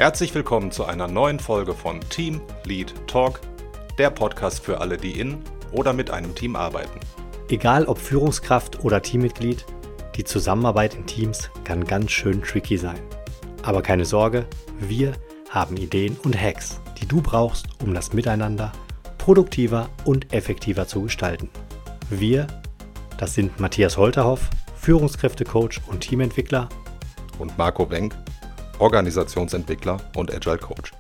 Herzlich willkommen zu einer neuen Folge von Team Lead Talk, der Podcast für alle, die in oder mit einem Team arbeiten. Egal ob Führungskraft oder Teammitglied, die Zusammenarbeit in Teams kann ganz schön tricky sein. Aber keine Sorge, wir haben Ideen und Hacks, die du brauchst, um das Miteinander produktiver und effektiver zu gestalten. Wir, das sind Matthias Holterhoff, Führungskräftecoach und Teamentwickler, Und Marco Wenk, Organisationsentwickler und Agile Coach.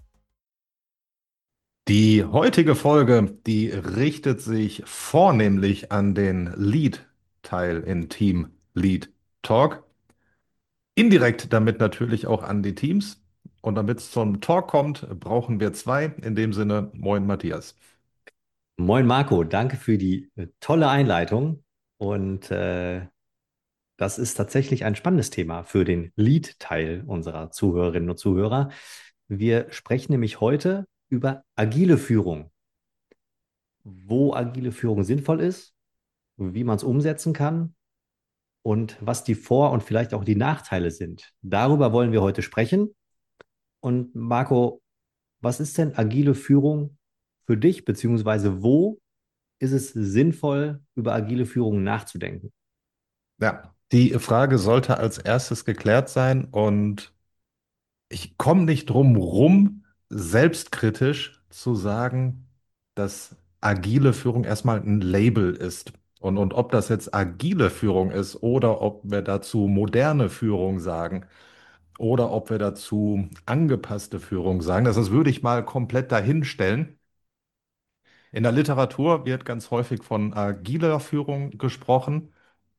Die heutige Folge, die richtet sich vornehmlich an den Lead-Teil in Team Lead Talk. Indirekt damit natürlich auch an die Teams. Und damit es zum Talk kommt, brauchen wir zwei. In dem Sinne, moin Matthias. Moin Marco, danke für die tolle Einleitung. Und das ist tatsächlich ein spannendes Thema für den Lead-Teil unserer Zuhörerinnen und Zuhörer. Wir sprechen nämlich heute über agile Führung, wo agile Führung sinnvoll ist, wie man es umsetzen kann und was die Vor- und vielleicht auch die Nachteile sind. Darüber wollen wir heute sprechen. Und Marco, was ist denn agile Führung für dich, beziehungsweise wo ist es sinnvoll, über agile Führung nachzudenken? Ja, die Frage sollte als erstes geklärt sein und ich komme nicht drum rum, selbstkritisch zu sagen, dass agile Führung erstmal ein Label ist. Und ob das jetzt agile Führung ist oder ob wir dazu moderne Führung sagen oder ob wir dazu angepasste Führung sagen, das würde ich mal komplett dahinstellen. In der Literatur wird ganz häufig von agiler Führung gesprochen,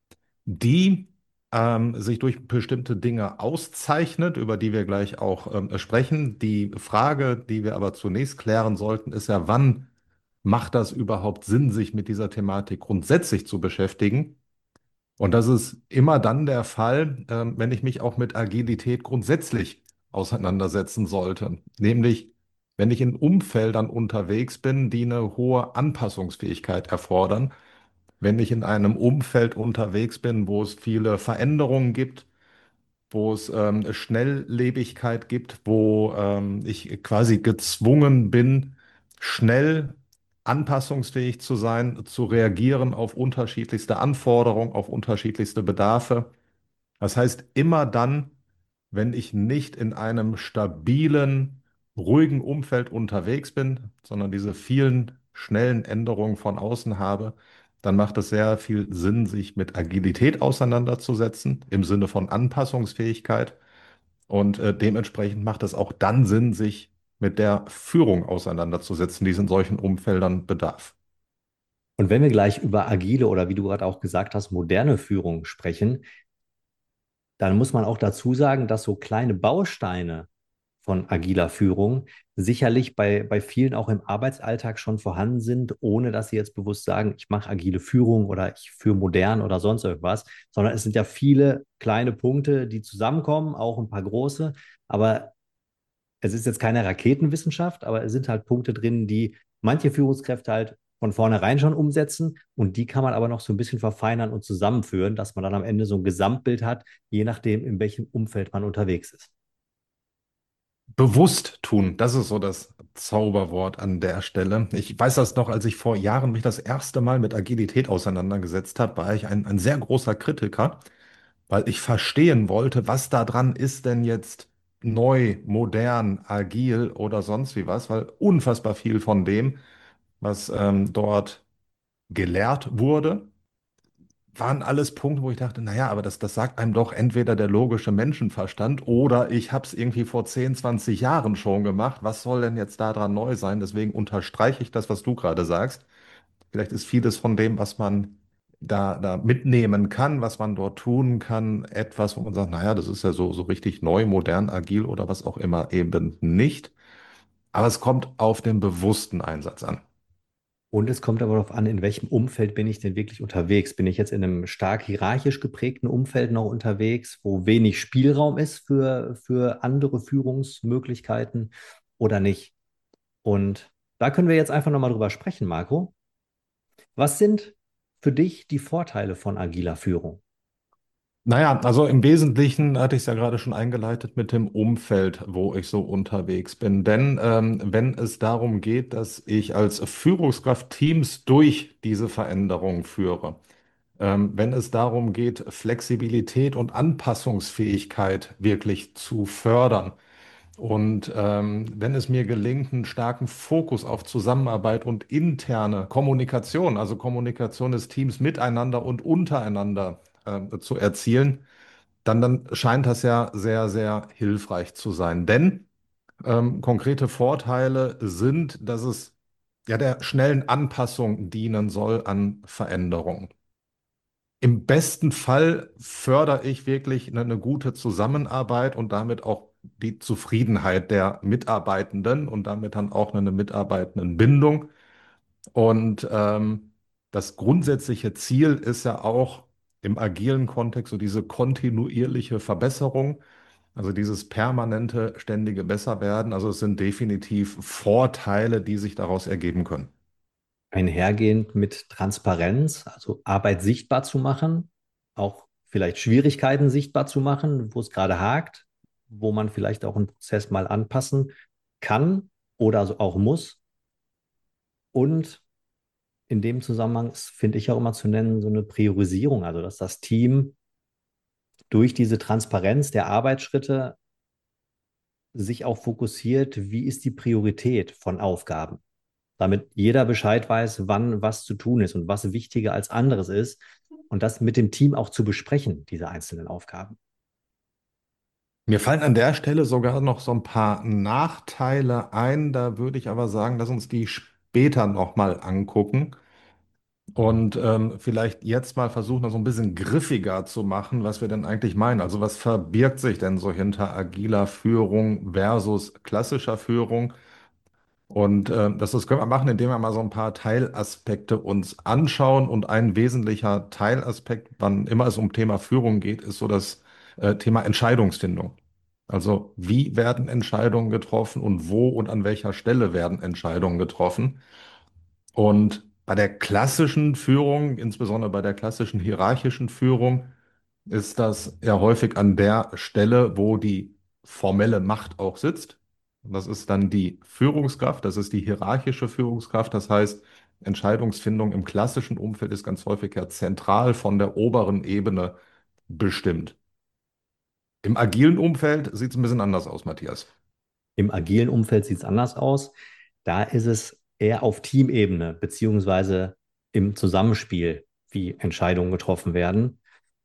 die sich durch bestimmte Dinge auszeichnet, über die wir gleich auch sprechen. Die Frage, die wir aber zunächst klären sollten, ist ja, wann macht das überhaupt Sinn, sich mit dieser Thematik grundsätzlich zu beschäftigen? Und das ist immer dann der Fall, wenn ich mich auch mit Agilität grundsätzlich auseinandersetzen sollte. Nämlich, wenn ich in Umfeldern unterwegs bin, die eine hohe Anpassungsfähigkeit erfordern, wenn ich in einem Umfeld unterwegs bin, wo es viele Veränderungen gibt, wo es Schnelllebigkeit gibt, wo ich quasi gezwungen bin, schnell anpassungsfähig zu sein, zu reagieren auf unterschiedlichste Anforderungen, auf unterschiedlichste Bedarfe. Das heißt, immer dann, wenn ich nicht in einem stabilen, ruhigen Umfeld unterwegs bin, sondern diese vielen schnellen Änderungen von außen habe, dann macht es sehr viel Sinn, sich mit Agilität auseinanderzusetzen, im Sinne von Anpassungsfähigkeit. Und dementsprechend macht es auch dann Sinn, sich mit der Führung auseinanderzusetzen, die es in solchen Umfeldern bedarf. Und wenn wir gleich über agile oder wie du gerade auch gesagt hast, moderne Führung sprechen, dann muss man auch dazu sagen, dass so kleine Bausteine von agiler Führung sicherlich bei vielen auch im Arbeitsalltag schon vorhanden sind, ohne dass sie jetzt bewusst sagen, ich mache agile Führung oder ich führe modern oder sonst irgendwas, sondern es sind ja viele kleine Punkte, die zusammenkommen, auch ein paar große, aber es ist jetzt keine Raketenwissenschaft, aber es sind halt Punkte drin, die manche Führungskräfte halt von vornherein schon umsetzen und die kann man aber noch so ein bisschen verfeinern und zusammenführen, dass man dann am Ende so ein Gesamtbild hat, je nachdem, in welchem Umfeld man unterwegs ist. Bewusst tun, das ist so das Zauberwort an der Stelle. Ich weiß das noch, als ich vor Jahren mich das erste Mal mit Agilität auseinandergesetzt habe, war ich ein sehr großer Kritiker, weil ich verstehen wollte, was da dran ist denn jetzt neu, modern, agil oder sonst wie was, weil unfassbar viel von dem, was dort gelehrt wurde, waren alles Punkte, wo ich dachte, naja, aber das sagt einem doch entweder der logische Menschenverstand oder ich habe es irgendwie vor 10, 20 Jahren schon gemacht. Was soll denn jetzt daran neu sein? Deswegen unterstreiche ich das, was du gerade sagst. Vielleicht ist vieles von dem, was man da mitnehmen kann, was man dort tun kann, etwas, wo man sagt, naja, das ist ja so richtig neu, modern, agil oder was auch immer eben nicht. Aber es kommt auf den bewussten Einsatz an. Und es kommt aber darauf an, in welchem Umfeld bin ich denn wirklich unterwegs? Bin ich jetzt in einem stark hierarchisch geprägten Umfeld noch unterwegs, wo wenig Spielraum ist für andere Führungsmöglichkeiten oder nicht? Und da können wir jetzt einfach nochmal drüber sprechen, Marco. Was sind für dich die Vorteile von agiler Führung? Naja, also im Wesentlichen hatte ich es ja gerade schon eingeleitet mit dem Umfeld, wo ich so unterwegs bin. Denn wenn es darum geht, dass ich als Führungskraft Teams durch diese Veränderung führe, wenn es darum geht, Flexibilität und Anpassungsfähigkeit wirklich zu fördern, und wenn es mir gelingt, einen starken Fokus auf Zusammenarbeit und interne Kommunikation, also Kommunikation des Teams miteinander und untereinander zu erzielen, dann scheint das ja sehr, sehr hilfreich zu sein. Denn konkrete Vorteile sind, dass es ja der schnellen Anpassung dienen soll an Veränderungen. Im besten Fall fördere ich wirklich eine gute Zusammenarbeit und damit auch die Zufriedenheit der Mitarbeitenden und damit dann auch eine Mitarbeitendenbindung. Und das grundsätzliche Ziel ist ja auch im agilen Kontext so diese kontinuierliche Verbesserung, also dieses permanente, ständige Besserwerden. Also es sind definitiv Vorteile, die sich daraus ergeben können. Einhergehend mit Transparenz, also Arbeit sichtbar zu machen, auch vielleicht Schwierigkeiten sichtbar zu machen, wo es gerade hakt, wo man vielleicht auch einen Prozess mal anpassen kann oder so auch muss. Und in dem Zusammenhang finde ich auch immer zu nennen, so eine Priorisierung, also dass das Team durch diese Transparenz der Arbeitsschritte sich auch fokussiert, wie ist die Priorität von Aufgaben, damit jeder Bescheid weiß, wann was zu tun ist und was wichtiger als anderes ist und das mit dem Team auch zu besprechen, diese einzelnen Aufgaben. Mir fallen an der Stelle sogar noch so ein paar Nachteile ein. Da würde ich aber sagen, lass uns die später nochmal angucken und vielleicht jetzt mal versuchen, das so ein bisschen griffiger zu machen, was wir denn eigentlich meinen. Also was verbirgt sich denn so hinter agiler Führung versus klassischer Führung? Und das können wir machen, indem wir mal so ein paar Teilaspekte uns anschauen. Und ein wesentlicher Teilaspekt, wann immer es um Thema Führung geht, ist so das Thema Entscheidungsfindung. Also wie werden Entscheidungen getroffen und wo und an welcher Stelle werden Entscheidungen getroffen? Und bei der klassischen Führung, insbesondere bei der klassischen hierarchischen Führung, ist das ja häufig an der Stelle, wo die formelle Macht auch sitzt. Und das ist dann die Führungskraft, das ist die hierarchische Führungskraft. Das heißt, Entscheidungsfindung im klassischen Umfeld ist ganz häufig ja zentral von der oberen Ebene bestimmt. Im agilen Umfeld sieht es ein bisschen anders aus, Matthias. Im agilen Umfeld sieht es anders aus. Da ist es eher auf Teamebene beziehungsweise im Zusammenspiel, wie Entscheidungen getroffen werden.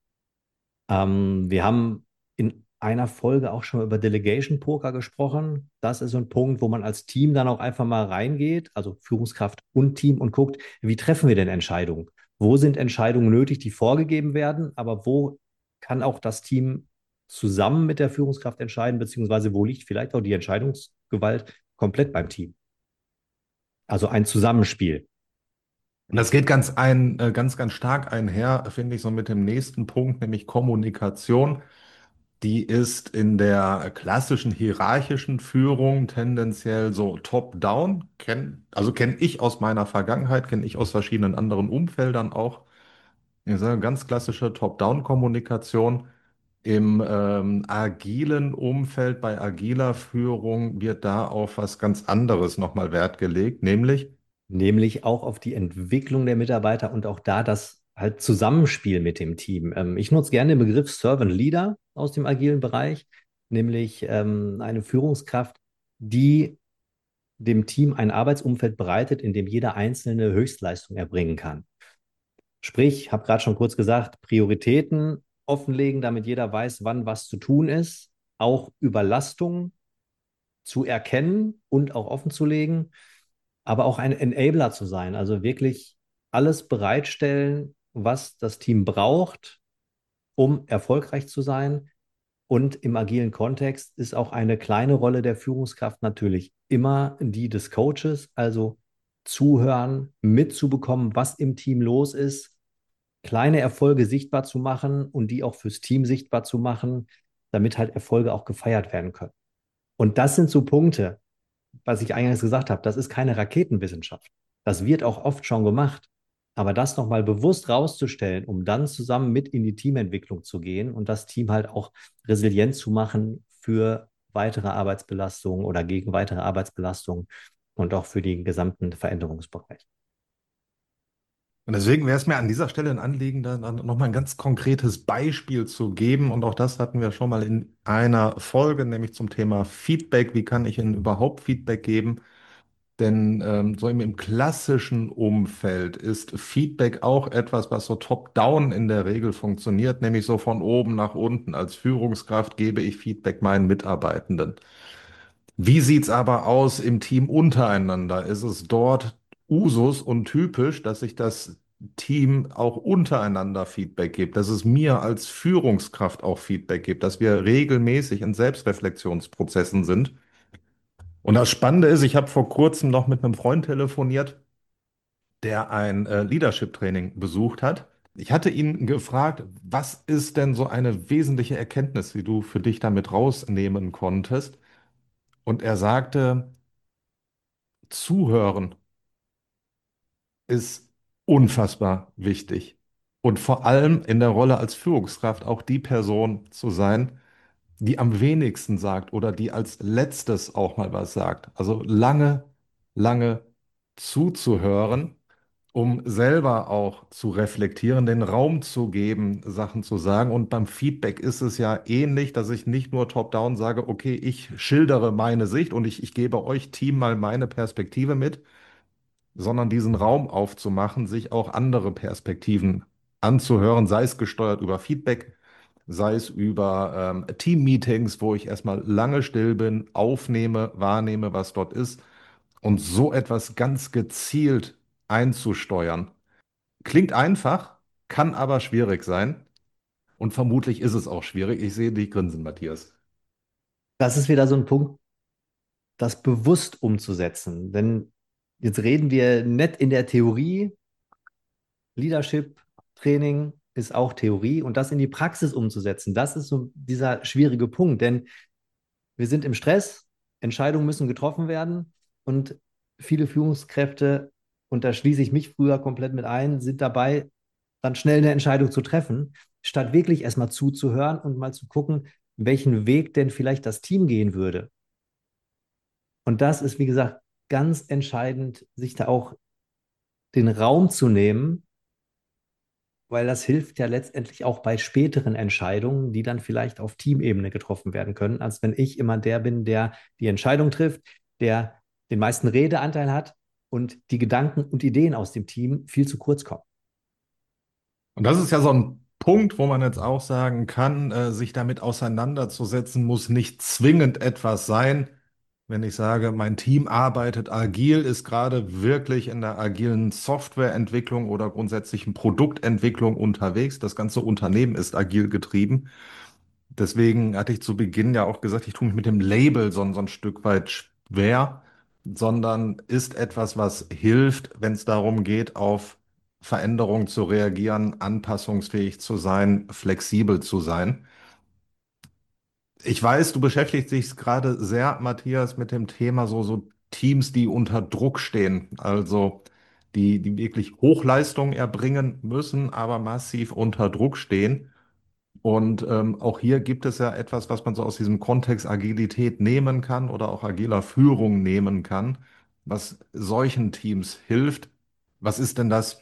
Wir haben in einer Folge auch schon mal über Delegation Poker gesprochen. Das ist so ein Punkt, wo man als Team dann auch einfach mal reingeht, also Führungskraft und Team, und guckt, wie treffen wir denn Entscheidungen? Wo sind Entscheidungen nötig, die vorgegeben werden, aber wo kann auch das Team zusammen mit der Führungskraft entscheiden, beziehungsweise wo liegt vielleicht auch die Entscheidungsgewalt komplett beim Team? Also ein Zusammenspiel. Und das geht ganz stark einher, finde ich, so mit dem nächsten Punkt, nämlich Kommunikation. Die ist in der klassischen hierarchischen Führung tendenziell so top-down. Also kenne ich aus meiner Vergangenheit, kenne ich aus verschiedenen anderen Umfeldern auch. Ich sage ganz klassische Top-down-Kommunikation. Im agilen Umfeld, bei agiler Führung wird da auf was ganz anderes nochmal Wert gelegt, nämlich Nämlich auch auf die Entwicklung der Mitarbeiter und auch da das halt Zusammenspiel mit dem Team. Ich nutze gerne den Begriff Servant Leader aus dem agilen Bereich, nämlich eine Führungskraft, die dem Team ein Arbeitsumfeld bereitet, in dem jeder Einzelne Höchstleistung erbringen kann. Sprich, habe gerade schon kurz gesagt, Prioritäten offenlegen, damit jeder weiß, wann was zu tun ist, auch Überlastung zu erkennen und auch offenzulegen, aber auch ein Enabler zu sein, also wirklich alles bereitstellen, was das Team braucht, um erfolgreich zu sein. Und im agilen Kontext ist auch eine kleine Rolle der Führungskraft natürlich immer die des Coaches, also zuhören, mitzubekommen, was im Team los ist, kleine Erfolge sichtbar zu machen und die auch fürs Team sichtbar zu machen, damit halt Erfolge auch gefeiert werden können. Und das sind so Punkte, was ich eingangs gesagt habe, das ist keine Raketenwissenschaft. Das wird auch oft schon gemacht. Aber das nochmal bewusst rauszustellen, um dann zusammen mit in die Teamentwicklung zu gehen und das Team halt auch resilient zu machen für weitere Arbeitsbelastungen oder gegen weitere Arbeitsbelastungen und auch für den gesamten Veränderungsbereich. Und deswegen wäre es mir an dieser Stelle ein Anliegen, da dann nochmal ein ganz konkretes Beispiel zu geben. Und auch das hatten wir schon mal in einer Folge, nämlich zum Thema Feedback. Wie kann ich Ihnen überhaupt Feedback geben? Denn so im klassischen Umfeld ist Feedback auch etwas, was so top-down in der Regel funktioniert, nämlich so von oben nach unten. Als Führungskraft gebe ich Feedback meinen Mitarbeitenden. Wie sieht's aber aus im Team untereinander? Ist es dort Usus und typisch, dass sich das Team auch untereinander Feedback gibt, dass es mir als Führungskraft auch Feedback gibt, dass wir regelmäßig in Selbstreflexionsprozessen sind? Und das Spannende ist, ich habe vor kurzem noch mit einem Freund telefoniert, der ein Leadership-Training besucht hat. Ich hatte ihn gefragt, was ist denn so eine wesentliche Erkenntnis, die du für dich damit rausnehmen konntest? Und er sagte, Zuhören ist unfassbar wichtig. Und vor allem in der Rolle als Führungskraft auch die Person zu sein, die am wenigsten sagt oder die als letztes auch mal was sagt. Also lange, lange zuzuhören, um selber auch zu reflektieren, den Raum zu geben, Sachen zu sagen. Und beim Feedback ist es ja ähnlich, dass ich nicht nur top-down sage, okay, ich schildere meine Sicht und ich gebe euch Team mal meine Perspektive mit, sondern diesen Raum aufzumachen, sich auch andere Perspektiven anzuhören, sei es gesteuert über Feedback, sei es über Team-Meetings, wo ich erstmal lange still bin, aufnehme, wahrnehme, was dort ist und so etwas ganz gezielt einzusteuern. Klingt einfach, kann aber schwierig sein und vermutlich ist es auch schwierig. Ich sehe dich grinsen, Matthias. Das ist wieder so ein Punkt, das bewusst umzusetzen. Denn jetzt reden wir nett in der Theorie, Leadership Training ist auch Theorie und das in die Praxis umzusetzen, das ist so dieser schwierige Punkt, denn wir sind im Stress, Entscheidungen müssen getroffen werden und viele Führungskräfte, und da schließe ich mich früher komplett mit ein, sind dabei, dann schnell eine Entscheidung zu treffen, statt wirklich erstmal zuzuhören und mal zu gucken, welchen Weg denn vielleicht das Team gehen würde. Und das ist, wie gesagt, ganz entscheidend, sich da auch den Raum zu nehmen, weil das hilft ja letztendlich auch bei späteren Entscheidungen, die dann vielleicht auf Teamebene getroffen werden können, als wenn ich immer der bin, der die Entscheidung trifft, der den meisten Redeanteil hat und die Gedanken und Ideen aus dem Team viel zu kurz kommen. Und das ist ja so ein Punkt, wo man jetzt auch sagen kann, sich damit auseinanderzusetzen, muss nicht zwingend etwas sein. Wenn ich sage, mein Team arbeitet agil, ist gerade wirklich in der agilen Softwareentwicklung oder grundsätzlichen Produktentwicklung unterwegs. Das ganze Unternehmen ist agil getrieben. Deswegen hatte ich zu Beginn ja auch gesagt, ich tue mich mit dem Label so ein Stück weit schwer, sondern ist etwas, was hilft, wenn es darum geht, auf Veränderungen zu reagieren, anpassungsfähig zu sein, flexibel zu sein. Ich weiß, du beschäftigst dich gerade sehr, Matthias, mit dem Thema so Teams, die unter Druck stehen, also die wirklich Hochleistung erbringen müssen, aber massiv unter Druck stehen. Und auch hier gibt es ja etwas, was man so aus diesem Kontext Agilität nehmen kann oder auch agiler Führung nehmen kann, was solchen Teams hilft. Was ist denn das?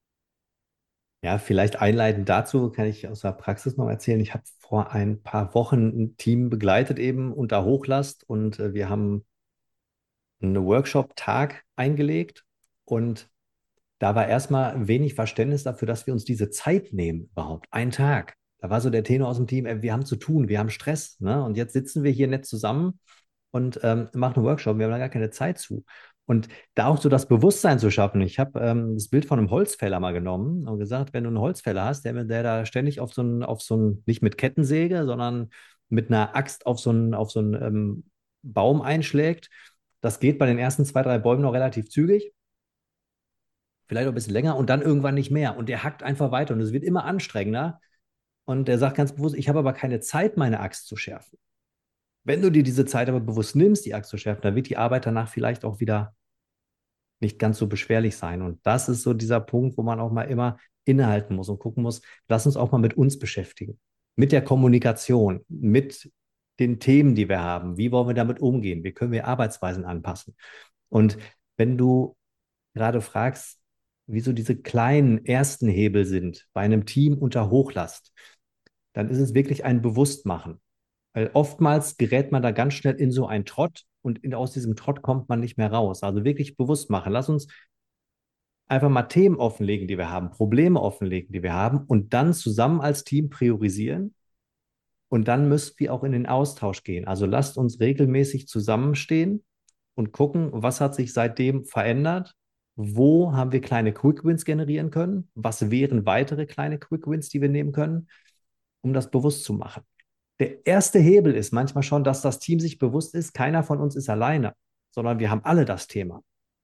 Ja, vielleicht einleitend dazu kann ich aus der Praxis noch erzählen. Ich habe vor ein paar Wochen ein Team begleitet eben unter Hochlast und wir haben einen Workshop-Tag eingelegt und da war erstmal wenig Verständnis dafür, dass wir uns diese Zeit nehmen, überhaupt. Einen Tag. Da war so der Tenor aus dem Team, wir haben zu tun, wir haben Stress, ne? Und jetzt sitzen wir hier nett zusammen und machen einen Workshop, wir haben da gar keine Zeit zu. Und da auch so das Bewusstsein zu schaffen. Ich habe das Bild von einem Holzfäller mal genommen und gesagt, wenn du einen Holzfäller hast, der da ständig nicht mit Kettensäge, sondern mit einer Axt auf so einen Baum einschlägt, das geht bei den ersten zwei, drei Bäumen noch relativ zügig, vielleicht auch ein bisschen länger und dann irgendwann nicht mehr. Und der hackt einfach weiter und es wird immer anstrengender. Und der sagt ganz bewusst, ich habe aber keine Zeit, meine Axt zu schärfen. Wenn du dir diese Zeit aber bewusst nimmst, die Axt zu schärfen, dann wird die Arbeit danach vielleicht auch wieder nicht ganz so beschwerlich sein. Und das ist so dieser Punkt, wo man auch mal immer innehalten muss und gucken muss, lass uns auch mal mit uns beschäftigen, mit der Kommunikation, mit den Themen, die wir haben. Wie wollen wir damit umgehen? Wie können wir Arbeitsweisen anpassen? Und wenn du gerade fragst, wieso diese kleinen ersten Hebel sind bei einem Team unter Hochlast, dann ist es wirklich ein Bewusstmachen. Weil oftmals gerät man da ganz schnell in so einen Trott und aus diesem Trott kommt man nicht mehr raus. Also wirklich bewusst machen. Lass uns einfach mal Themen offenlegen, die wir haben, Probleme offenlegen, die wir haben und dann zusammen als Team priorisieren. Und dann müssen wir auch in den Austausch gehen. Also lasst uns regelmäßig zusammenstehen und gucken, was hat sich seitdem verändert, wo haben wir kleine Quick Wins generieren können, was wären weitere kleine Quick Wins, die wir nehmen können, um das bewusst zu machen. Der erste Hebel ist manchmal schon, dass das Team sich bewusst ist, keiner von uns ist alleine, sondern wir haben alle das Thema.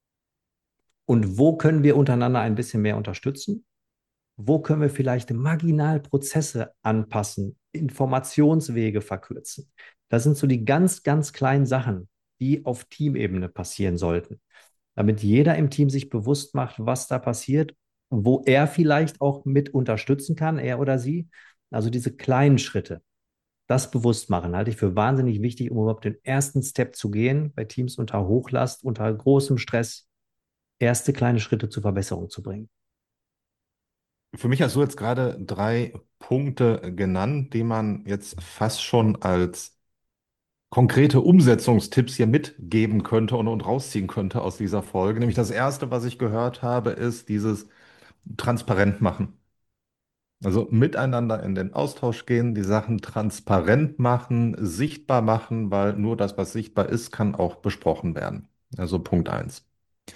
Und wo können wir untereinander ein bisschen mehr unterstützen? Wo können wir vielleicht marginal Prozesse anpassen, Informationswege verkürzen? Das sind so die ganz, ganz kleinen Sachen, die auf Teamebene passieren sollten, damit jeder im Team sich bewusst macht, was da passiert, wo er vielleicht auch mit unterstützen kann, er oder sie. Also diese kleinen Schritte, das bewusst machen, halte ich für wahnsinnig wichtig, um überhaupt den ersten Step zu gehen, bei Teams unter Hochlast, unter großem Stress, erste kleine Schritte zur Verbesserung zu bringen. Für mich hast du jetzt gerade drei Punkte genannt, die man jetzt fast schon als konkrete Umsetzungstipps hier mitgeben könnte und rausziehen könnte aus dieser Folge. Nämlich das erste, was ich gehört habe, ist dieses transparent machen. Also miteinander in den Austausch gehen, die Sachen transparent machen, sichtbar machen, weil nur das, was sichtbar ist, kann auch besprochen werden. Also Punkt eins.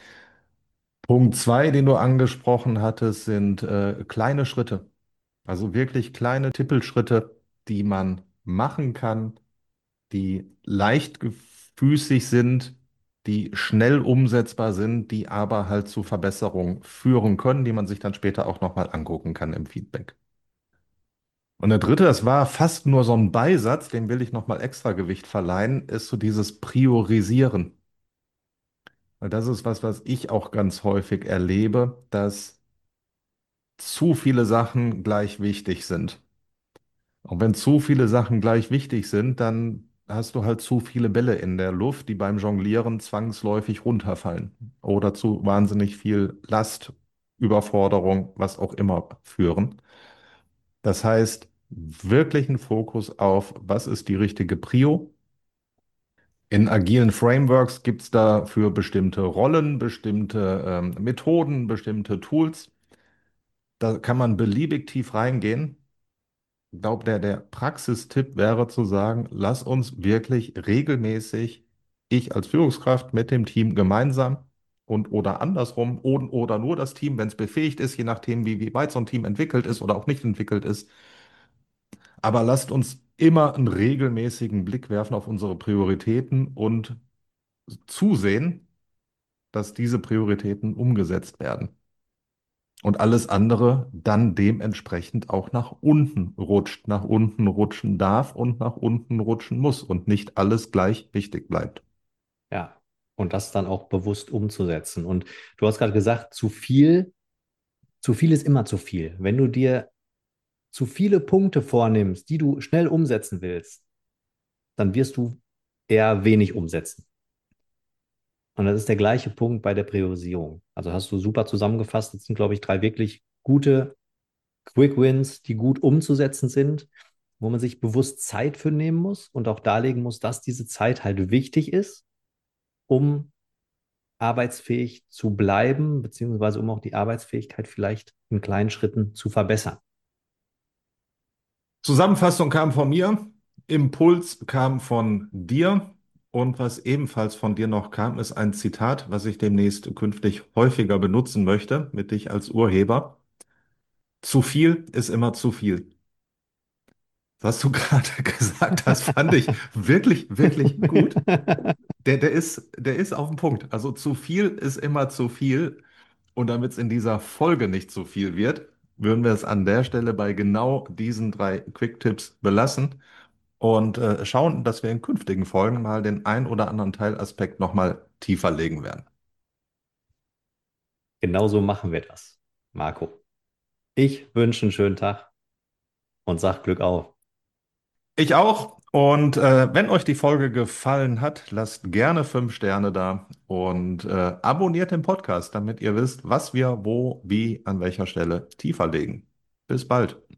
Punkt zwei, den du angesprochen hattest, sind kleine Schritte. Also wirklich kleine Tippelschritte, die man machen kann, die leichtgefüßig sind, die schnell umsetzbar sind, die aber halt zu Verbesserungen führen können, die man sich dann später auch nochmal angucken kann im Feedback. Und der dritte, das war fast nur so ein Beisatz, dem will ich nochmal extra Gewicht verleihen, ist so dieses Priorisieren. Weil das ist was, was ich auch ganz häufig erlebe, dass zu viele Sachen gleich wichtig sind. Und wenn zu viele Sachen gleich wichtig sind, dann hast du halt zu viele Bälle in der Luft, die beim Jonglieren zwangsläufig runterfallen oder zu wahnsinnig viel Last, Überforderung, was auch immer führen. Das heißt, wirklich ein Fokus auf, was ist die richtige Prio? In agilen Frameworks gibt es dafür bestimmte Rollen, bestimmte Methoden, bestimmte Tools. Da kann man beliebig tief reingehen. Ich glaube, der Praxistipp wäre zu sagen, lass uns wirklich regelmäßig, ich als Führungskraft mit dem Team gemeinsam und oder andersrum oder nur das Team, wenn es befähigt ist, je nachdem, wie weit so ein Team entwickelt ist oder auch nicht entwickelt ist. Aber lasst uns immer einen regelmäßigen Blick werfen auf unsere Prioritäten und zusehen, dass diese Prioritäten umgesetzt werden. Und alles andere dann dementsprechend auch nach unten rutschen darf und nach unten rutschen muss und nicht alles gleich wichtig bleibt. Ja, und das dann auch bewusst umzusetzen. Und du hast gerade gesagt, zu viel ist immer zu viel. Wenn du dir zu viele Punkte vornimmst, die du schnell umsetzen willst, dann wirst du eher wenig umsetzen. Und das ist der gleiche Punkt bei der Priorisierung. Also hast du super zusammengefasst. Das sind, glaube ich, drei wirklich gute Quick Wins, die gut umzusetzen sind, wo man sich bewusst Zeit für nehmen muss und auch darlegen muss, dass diese Zeit halt wichtig ist, um arbeitsfähig zu bleiben, beziehungsweise um auch die Arbeitsfähigkeit vielleicht in kleinen Schritten zu verbessern. Zusammenfassung kam von mir, Impuls kam von dir und was ebenfalls von dir noch kam, ist ein Zitat, was ich demnächst künftig häufiger benutzen möchte, mit dich als Urheber. Zu viel ist immer zu viel. Was du gerade gesagt hast, fand ich wirklich, wirklich gut. Der ist auf den Punkt. Also zu viel ist immer zu viel. Und damit es in dieser Folge nicht zu viel wird, würden wir es an der Stelle bei genau diesen drei Quick-Tipps belassen und schauen, dass wir in künftigen Folgen mal den ein oder anderen Teilaspekt nochmal tiefer legen werden. Genauso machen wir das, Marco. Ich wünsche einen schönen Tag und sag Glück auf. Ich auch. Und wenn euch die Folge gefallen hat, lasst gerne 5 Sterne da und abonniert den Podcast, damit ihr wisst, was wir wo, wie, an welcher Stelle tiefer legen. Bis bald.